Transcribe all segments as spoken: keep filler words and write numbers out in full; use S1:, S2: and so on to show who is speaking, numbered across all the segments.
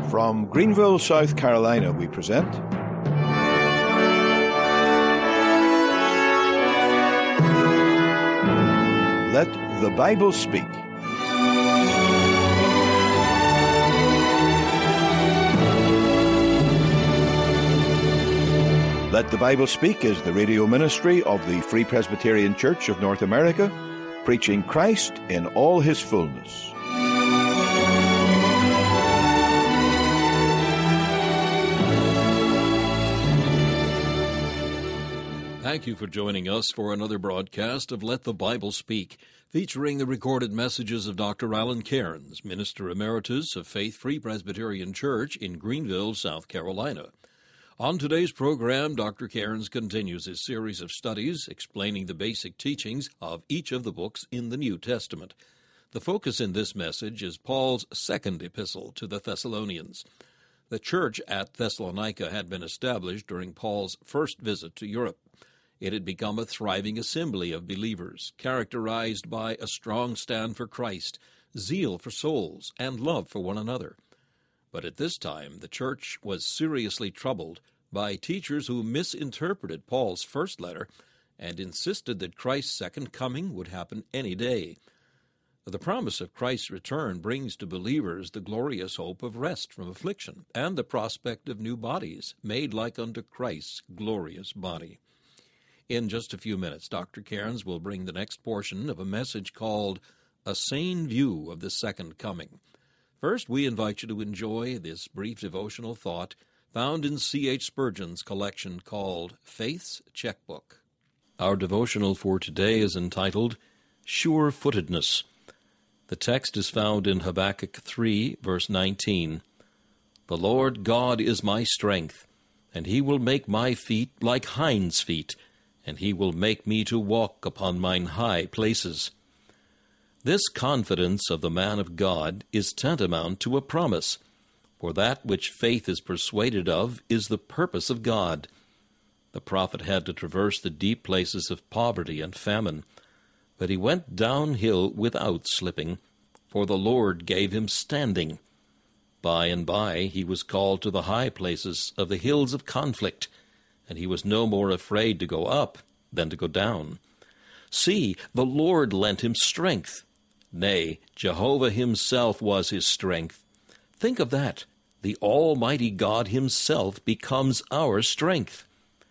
S1: From Greenville, South Carolina, we present Let the Bible Speak. Let the Bible Speak is the radio ministry of the Free Presbyterian Church of North America, preaching Christ in all his fullness.
S2: Thank you for joining us for another broadcast of Let the Bible Speak, featuring the recorded messages of Doctor Alan Cairns, Minister Emeritus of Faith Free Presbyterian Church in Greenville, South Carolina. On today's program, Doctor Cairns continues his series of studies explaining the basic teachings of each of the books in the New Testament. The focus in this message is Paul's second epistle to the Thessalonians. The church at Thessalonica had been established during Paul's first visit to Europe. It had become a thriving assembly of believers, characterized by a strong stand for Christ, zeal for souls, and love for one another. But at this time, the church was seriously troubled by teachers who misinterpreted Paul's first letter and insisted that Christ's second coming would happen any day. The promise of Christ's return brings to believers the glorious hope of rest from affliction and the prospect of new bodies made like unto Christ's glorious body. In just a few minutes, Doctor Cairns will bring the next portion of a message called A Sane View of the Second Coming. First, we invite you to enjoy this brief devotional thought found in C H Spurgeon's collection called Faith's Checkbook. Our devotional for today is entitled Sure-Footedness. The text is found in Habakkuk three, verse nineteen. The Lord God is my strength, and he will make my feet like hinds' feet, and he will make me to walk upon mine high places. This confidence of the man of God is tantamount to a promise, for that which faith is persuaded of is the purpose of God. The prophet had to traverse the deep places of poverty and famine, but he went downhill without slipping, for the Lord gave him standing. By and by he was called to the high places of the hills of conflict, and he was no more afraid to go up than to go down. See, the Lord lent him strength. Nay, Jehovah himself was his strength. Think of that. The Almighty God himself becomes our strength.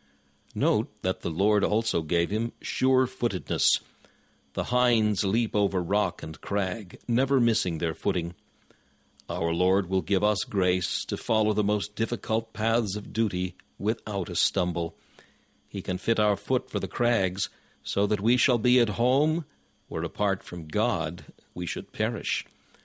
S2: Note that the Lord also gave him sure-footedness. The hinds leap over rock and crag, never missing their footing. Our Lord will give us grace to follow the most difficult paths of duty without a stumble. He can fit our foot for the crags, so that we shall be at home, where apart from God we should perish.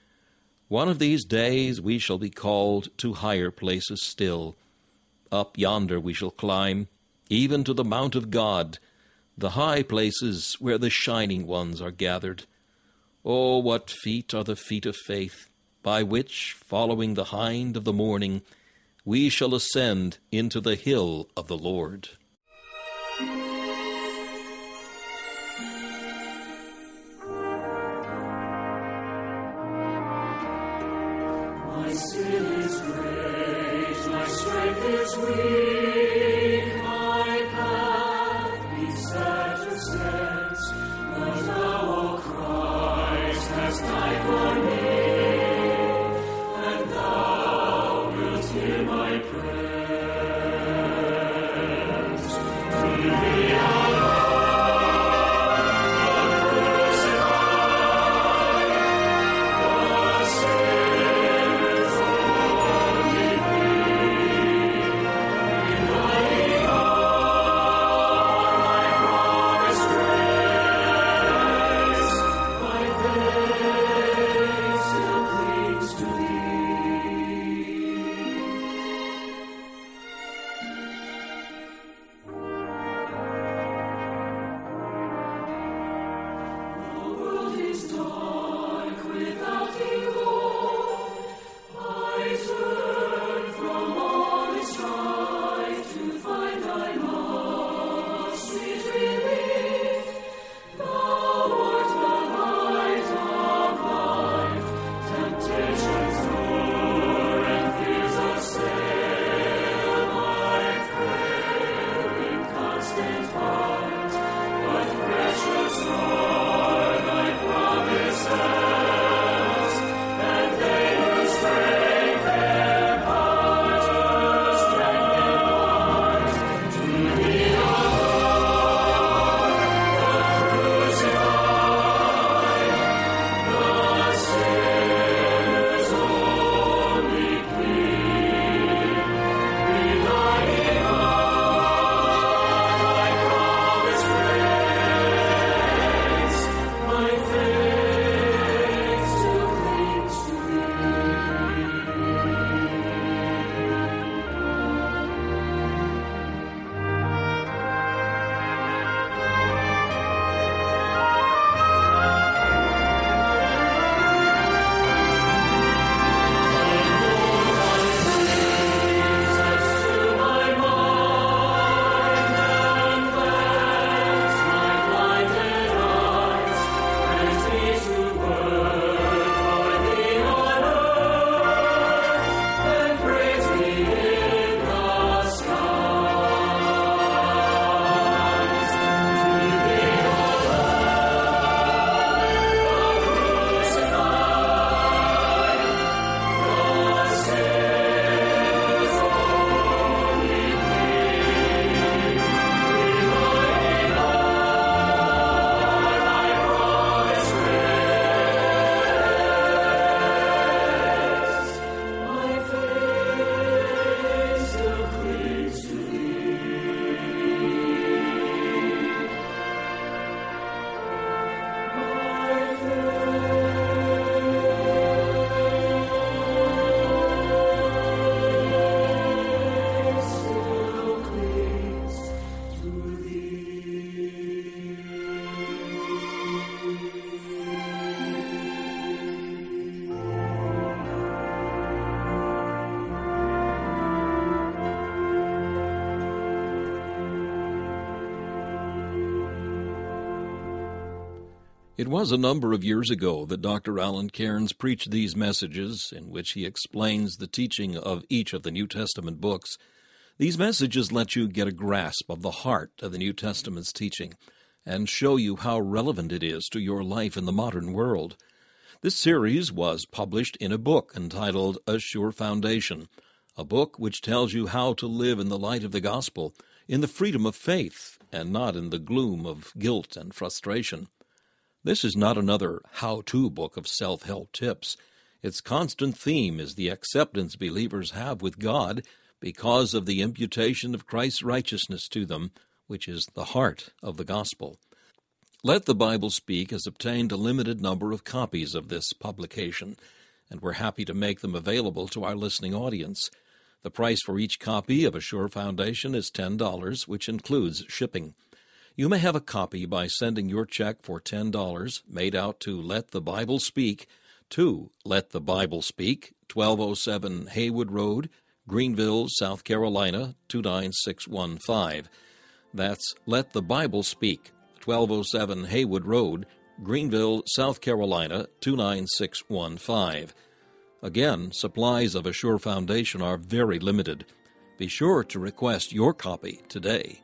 S2: One of these days we shall be called to higher places still. Up yonder we shall climb, even to the mount of God, the high places where the shining ones are gathered. Oh, what feet are the feet of faith, by which, following the hind of the morning, we shall ascend into the hill of the Lord.
S3: My sin is great, my strength is weak, my path beset with snares, but thou, O Christ, hast died for me, and thou wilt hear my prayers. To thee alone, the sinners only thee, in thy
S2: It was a number of years ago that Doctor Alan Cairns preached these messages in which he explains the teaching of each of the New Testament books. These messages let you get a grasp of the heart of the New Testament's teaching and show you how relevant it is to your life in the modern world. This series was published in a book entitled A Sure Foundation, a book which tells you how to live in the light of the gospel, in the freedom of faith, and not in the gloom of guilt and frustration. This is not another how-to book of self-help tips. Its constant theme is the acceptance believers have with God because of the imputation of Christ's righteousness to them, which is the heart of the gospel. Let the Bible Speak has obtained a limited number of copies of this publication, and we're happy to make them available to our listening audience. The price for each copy of A Sure Foundation is ten dollars, which includes shipping. You may have a copy by sending your check for ten dollars made out to Let the Bible Speak to Let the Bible Speak, twelve oh seven Haywood Road, Greenville, South Carolina, two nine six one five. That's Let the Bible Speak, twelve oh seven Haywood Road, Greenville, South Carolina, two nine six one five. Again, supplies of A Sure Foundation are very limited. Be sure to request your copy today.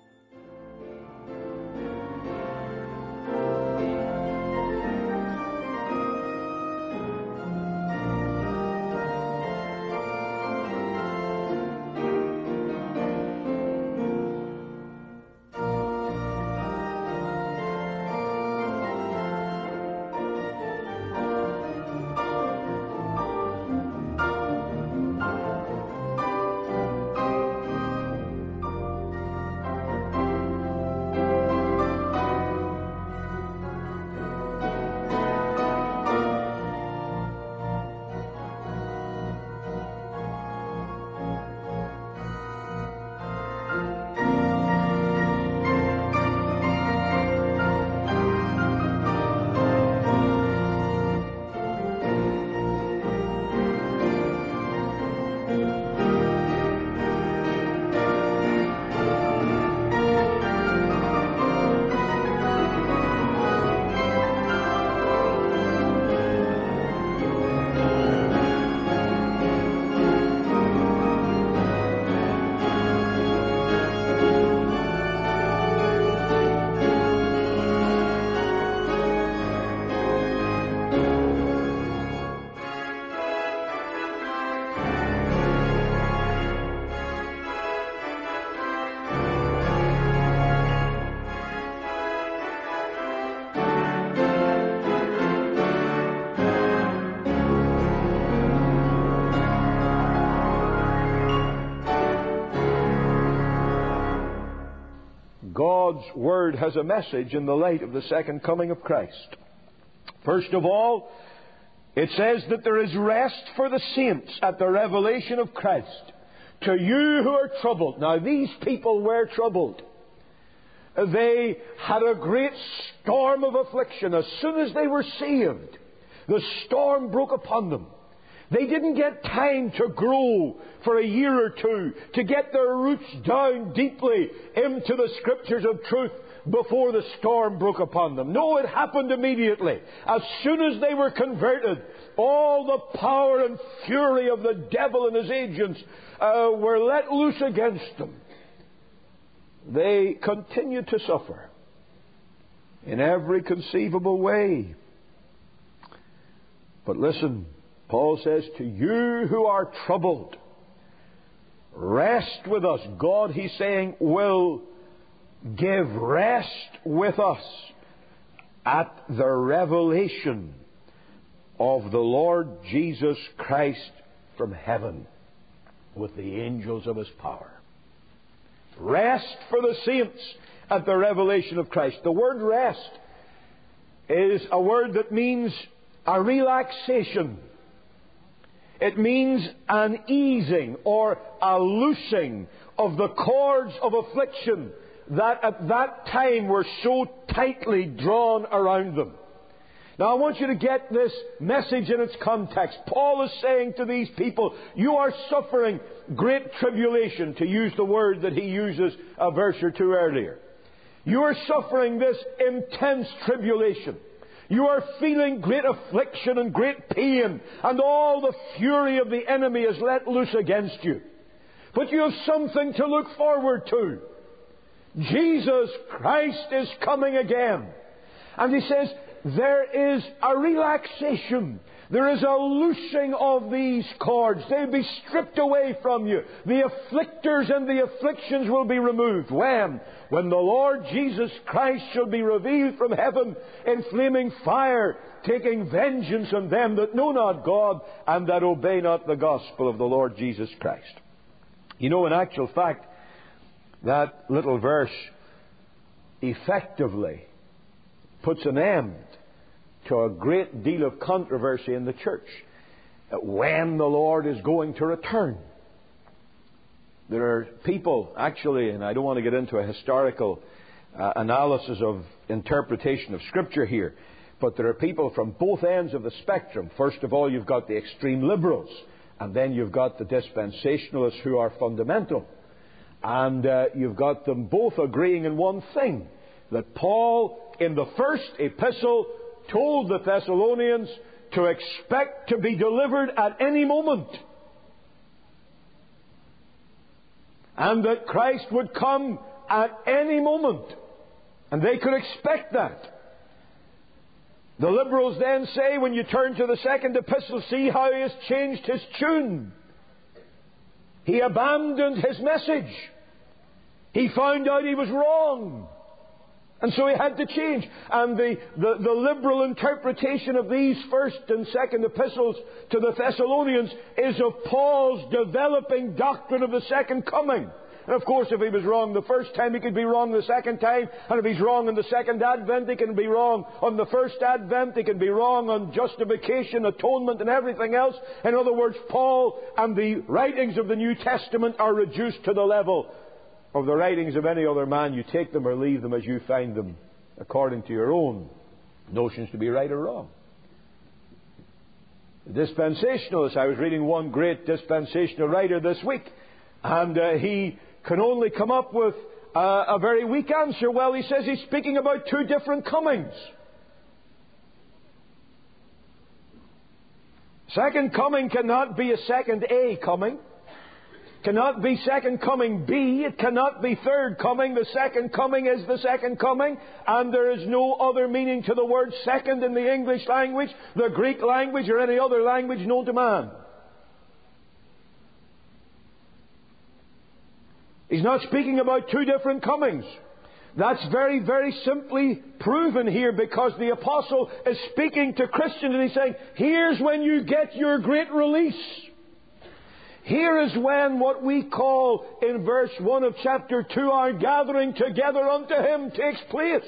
S1: God's Word has a message in the light of the second coming of Christ. First of all, it says that there is rest for the saints at the revelation of Christ. To you who are troubled. Now, these people were troubled. They had a great storm of affliction. As soon as they were saved, the storm broke upon them. They didn't get time to grow for a year or two, to get their roots down deeply into the Scriptures of truth before the storm broke upon them. No, it happened immediately. As soon as they were converted, all the power and fury of the devil and his agents uh, were let loose against them. They continued to suffer in every conceivable way. But listen, Paul says, to you who are troubled, rest with us. God, he's saying, will give rest with us at the revelation of the Lord Jesus Christ from heaven with the angels of his power. Rest for the saints at the revelation of Christ. The word rest is a word that means a relaxation. It means an easing or a loosing of the cords of affliction that at that time were so tightly drawn around them. Now I want you to get this message in its context. Paul is saying to these people, you are suffering great tribulation, to use the word that he uses a verse or two earlier. You are suffering this intense tribulation. You are feeling great affliction and great pain, and all the fury of the enemy is let loose against you. But you have something to look forward to. Jesus Christ is coming again. And he says, there is a relaxation. There is a loosing of these cords. They'll be stripped away from you. The afflictors and the afflictions will be removed. When? When the Lord Jesus Christ shall be revealed from heaven in flaming fire, taking vengeance on them that know not God and that obey not the gospel of the Lord Jesus Christ. You know, in actual fact, that little verse effectively puts an end to a great deal of controversy in the church. When the Lord is going to return. There are people, actually, and I don't want to get into a historical uh, analysis of interpretation of Scripture here, but there are people from both ends of the spectrum. First of all, you've got the extreme liberals, and then you've got the dispensationalists who are fundamental. And uh, you've got them both agreeing in one thing, that Paul, in the first epistle, told the Thessalonians to expect to be delivered at any moment. And that Christ would come at any moment. And they could expect that. The liberals then say, when you turn to the second epistle, see how he has changed his tune. He abandoned his message. He found out he was wrong. And so he had to change. And the, the, the liberal interpretation of these first and second epistles to the Thessalonians is of Paul's developing doctrine of the second coming. And of course, if he was wrong the first time, he could be wrong the second time. And if he's wrong on the second advent, he can be wrong on the first advent. He can be wrong on justification, atonement, and everything else. In other words, Paul and the writings of the New Testament are reduced to the level of the writings of any other man. You take them or leave them as you find them, according to your own notions to be right or wrong. The dispensationalists, I was reading one great dispensational writer this week, and uh, he can only come up with uh, a very weak answer. Well, he says he's speaking about two different comings. Second coming cannot be a second A coming. Cannot be second coming B. It cannot be third coming. The second coming is the second coming. And there is no other meaning to the word second in the English language, the Greek language, or any other language known to man. He's not speaking about two different comings. That's very, very simply proven here, because the apostle is speaking to Christians and he's saying, here's when you get your great release. Here is when what we call in verse one of chapter two, our gathering together unto Him takes place.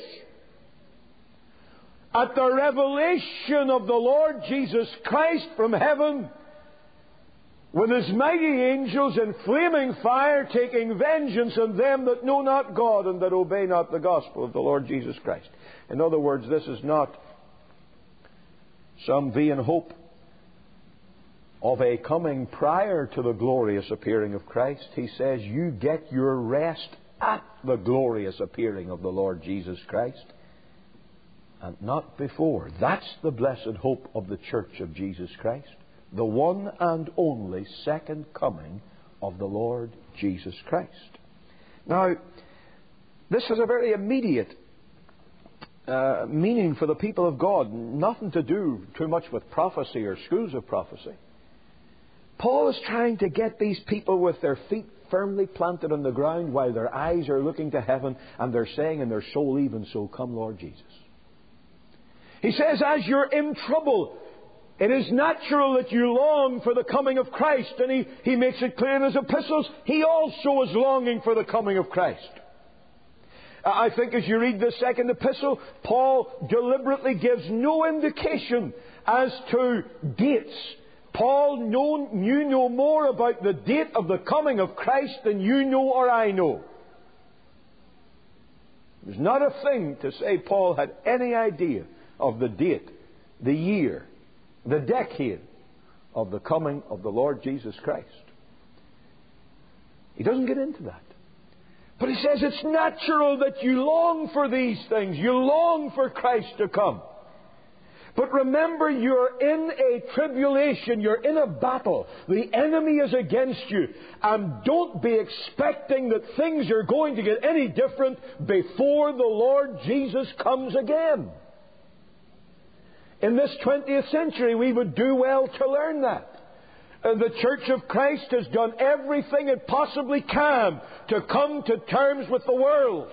S1: At the revelation of the Lord Jesus Christ from heaven, with His mighty angels in flaming fire, taking vengeance on them that know not God and that obey not the gospel of the Lord Jesus Christ. In other words, this is not some vain hope of a coming prior to the glorious appearing of Christ. He says you get your rest at the glorious appearing of the Lord Jesus Christ, and not before. That's the blessed hope of the Church of Jesus Christ. The one and only second coming of the Lord Jesus Christ. Now, this has a very immediate uh, meaning for the people of God. Nothing to do too much with prophecy or schools of prophecy. Paul is trying to get these people with their feet firmly planted on the ground while their eyes are looking to heaven, and they're saying in their soul, even so, come Lord Jesus. He says, as you're in trouble, it is natural that you long for the coming of Christ. And he, he makes it clear in his epistles, he also is longing for the coming of Christ. I think as you read the second epistle, Paul deliberately gives no indication as to dates. Paul know, knew no more about the date of the coming of Christ than you know or I know. There's not a thing to say Paul had any idea of the date, the year, the decade of the coming of the Lord Jesus Christ. He doesn't get into that. But he says it's natural that you long for these things. You long for Christ to come. But remember, you're in a tribulation. You're in a battle. The enemy is against you. And don't be expecting that things are going to get any different before the Lord Jesus comes again. In this twentieth century, we would do well to learn that. Uh, the Church of Christ has done everything it possibly can to come to terms with the world.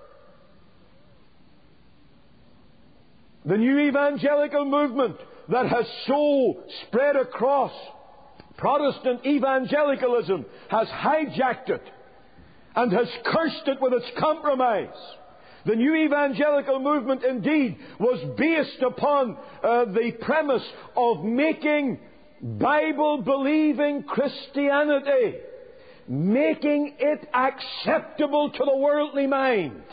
S1: The new evangelical movement that has so spread across Protestant evangelicalism has hijacked it and has cursed it with its compromise. The new evangelical movement indeed was based upon uh, the premise of making Bible-believing Christianity, making it acceptable to the worldly mind,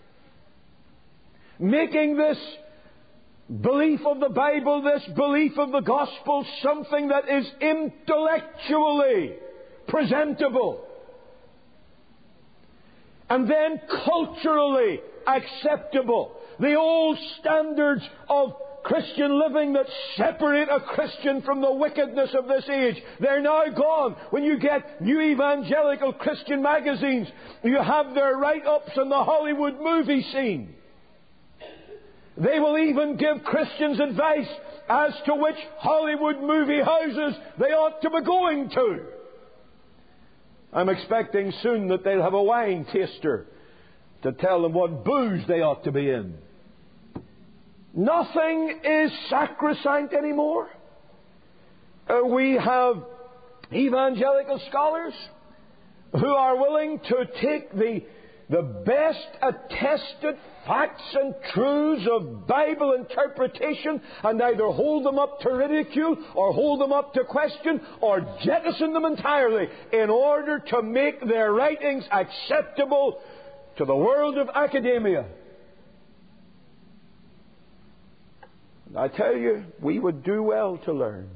S1: making this belief of the Bible, this belief of the gospel, something that is intellectually presentable and then culturally acceptable. The old standards of Christian living that separate a Christian from the wickedness of this age, they're now gone. When you get new evangelical Christian magazines, you have their write-ups on the Hollywood movie scene. They will even give Christians advice as to which Hollywood movie houses they ought to be going to. I'm expecting soon that they'll have a wine taster to tell them what booze they ought to be in. Nothing is sacrosanct anymore. Uh, we have evangelical scholars who are willing to take the, the best attested facts and truths of Bible interpretation and either hold them up to ridicule or hold them up to question or jettison them entirely in order to make their writings acceptable to the world of academia. I tell you, we would do well to learn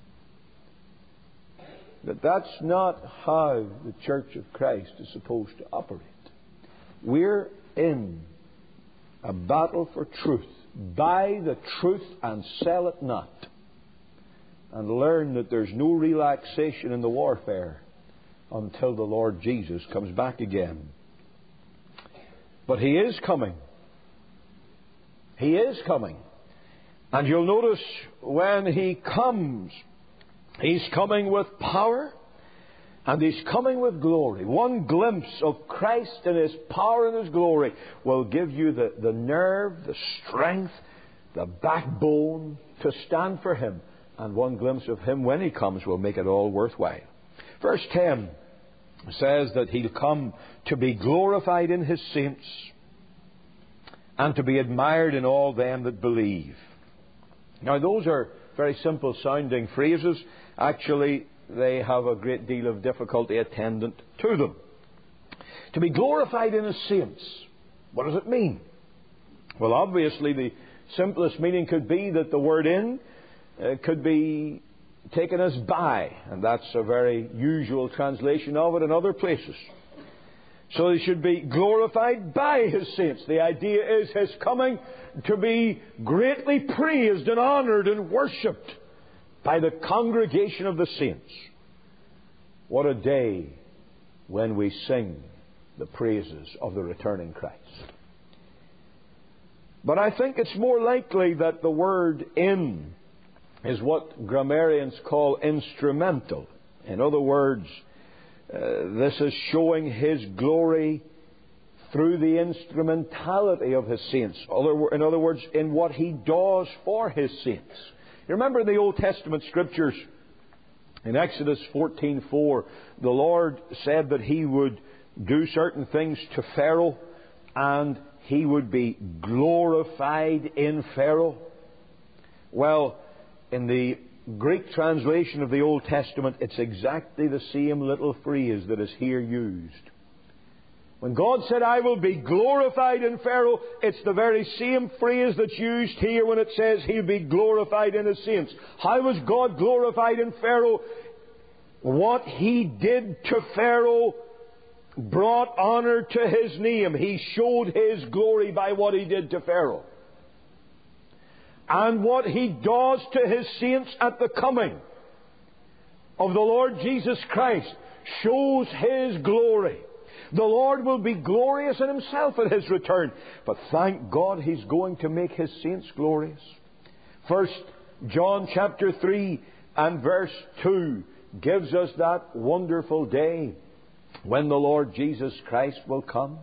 S1: that that's not how the Church of Christ is supposed to operate. We're in a battle for truth. Buy the truth and sell it not. And learn that there's no relaxation in the warfare until the Lord Jesus comes back again. But He is coming. He is coming. And you'll notice when He comes, He's coming with power and He's coming with glory. One glimpse of Christ and His power and His glory will give you the, the nerve, the strength, the backbone to stand for Him. And one glimpse of Him when He comes will make it all worthwhile. Verse ten says that He'll come to be glorified in His saints and to be admired in all them that believe. Now, those are very simple sounding phrases. Actually, they have a great deal of difficulty attendant to them. To be glorified in His saints. What does it mean? Well, obviously, the simplest meaning could be that the word in uh, could be taken as by, and that's a very usual translation of it in other places. So He should be glorified by His saints. The idea is His coming to be greatly praised and honoured and worshipped by the congregation of the saints. What a day when we sing the praises of the returning Christ. But I think it's more likely that the word in is what grammarians call instrumental. In other words, uh, this is showing His glory through the instrumentality of His saints. Other, in other words, in what He does for His saints. You remember the Old Testament Scriptures? In Exodus fourteen four, the Lord said that He would do certain things to Pharaoh and He would be glorified in Pharaoh. Well, in the Greek translation of the Old Testament, it's exactly the same little phrase that is here used. When God said, I will be glorified in Pharaoh, it's the very same phrase that's used here when it says He'll be glorified in His saints. How was God glorified in Pharaoh? What He did to Pharaoh brought honor to His name. He showed His glory by what He did to Pharaoh. and what He does to His saints at the coming of the Lord Jesus Christ shows His glory. The Lord will be glorious in Himself at His return, but thank God He's going to make His saints glorious. First John chapter three and verse two gives us that wonderful day when the Lord Jesus Christ will come.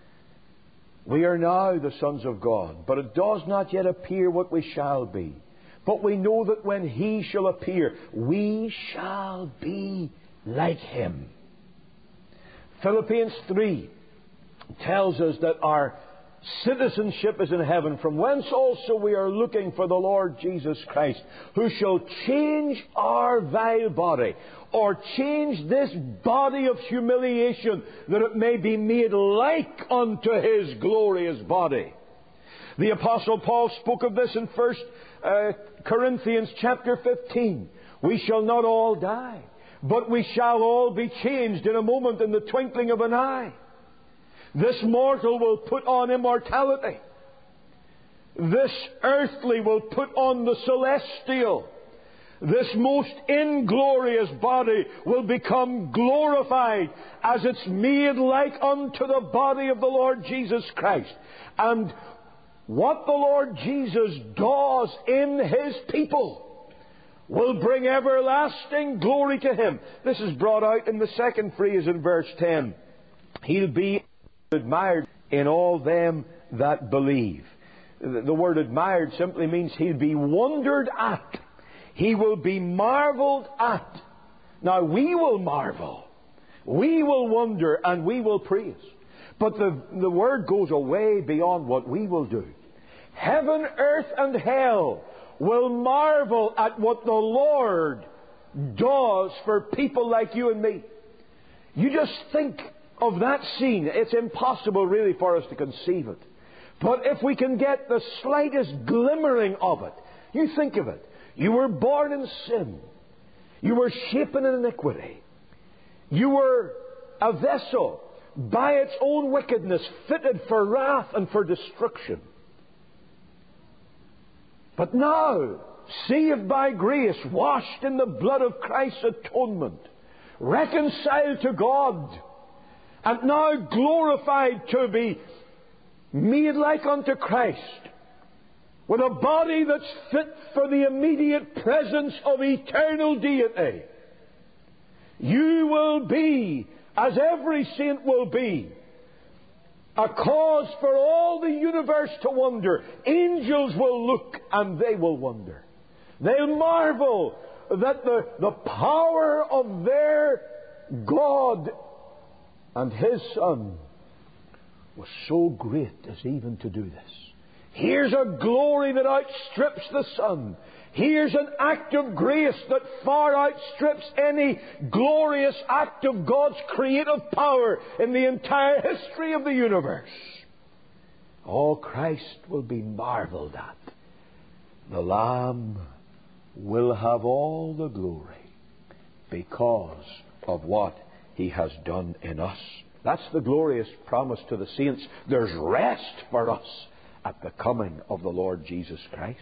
S1: We are now the sons of God, but it does not yet appear what we shall be. But we know that when He shall appear, we shall be like Him. Philippians three tells us that our citizenship is in heaven, from whence also we are looking for the Lord Jesus Christ, who shall change our vile body, or change this body of humiliation, that it may be made like unto His glorious body. The Apostle Paul spoke of this in First uh, Corinthians chapter fifteen. We shall not all die, but we shall all be changed in a moment, in the twinkling of an eye. This mortal will put on immortality. This earthly will put on the celestial. This most inglorious body will become glorified as it's made like unto the body of the Lord Jesus Christ. And what the Lord Jesus does in His people will bring everlasting glory to Him. This is brought out in the second phrase in verse ten. He'll be admired in all them that believe. The word admired simply means He'll be wondered at. He will be marveled at. Now we will marvel, we will wonder, and we will praise. But the, the word goes away beyond what we will do. Heaven, earth, and hell will marvel at what the Lord does for people like you and me. You just think of that scene. It's impossible really for us to conceive it. But if we can get the slightest glimmering of it, you think of it. You were born in sin. You were shapen in iniquity. You were a vessel by its own wickedness, fitted for wrath and for destruction. But now, saved by grace, washed in the blood of Christ's atonement, reconciled to God, and now glorified to be made like unto Christ, with a body that's fit for the immediate presence of eternal deity. You will be, as every saint will be, a cause for all the universe to wonder. Angels will look and they will wonder. They'll marvel that the, the power of their God and His Son was so great as even to do this. Here's a glory that outstrips the sun. Here's an act of grace that far outstrips any glorious act of God's creative power in the entire history of the universe. All Christ will be marveled at. The Lamb will have all the glory because of what He has done in us. That's the glorious promise to the saints. There's rest for us at the coming of the Lord Jesus Christ.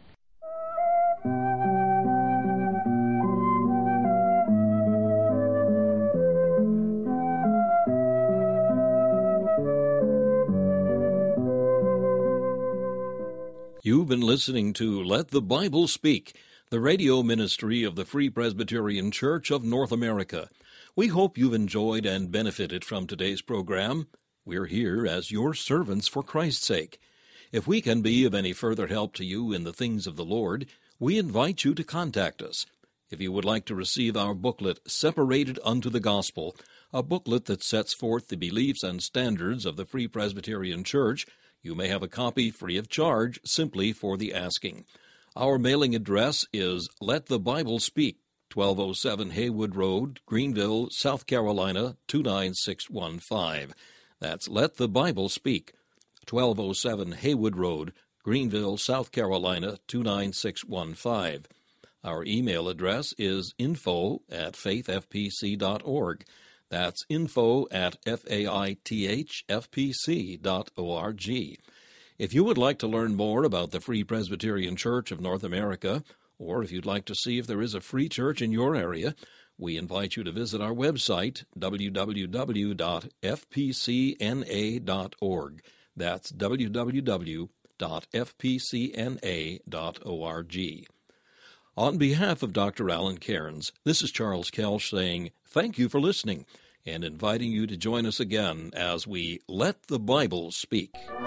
S2: You've been listening to Let the Bible Speak, the radio ministry of the Free Presbyterian Church of North America. We hope you've enjoyed and benefited from today's program. We're here as your servants for Christ's sake. If we can be of any further help to you in the things of the Lord, we invite you to contact us. If you would like to receive our booklet, Separated Unto the Gospel, a booklet that sets forth the beliefs and standards of the Free Presbyterian Church, you may have a copy free of charge simply for the asking. Our mailing address is Let the Bible Speak, twelve oh seven Haywood Road, Greenville, South Carolina, two nine six one five. That's Let the Bible Speak, twelve oh seven Haywood Road, Greenville, South Carolina, two nine six one five. Our email address is info at faith f p c dot org. That's info at faithfpc dot org. If you would like to learn more about the Free Presbyterian Church of North America, or if you'd like to see if there is a free church in your area, we invite you to visit our website, w w w dot f p c n a dot org. That's w w w dot f p c n a dot org. On behalf of Doctor Alan Cairns, this is Charles Kelsch saying thank you for listening and inviting you to join us again as we Let the Bible Speak.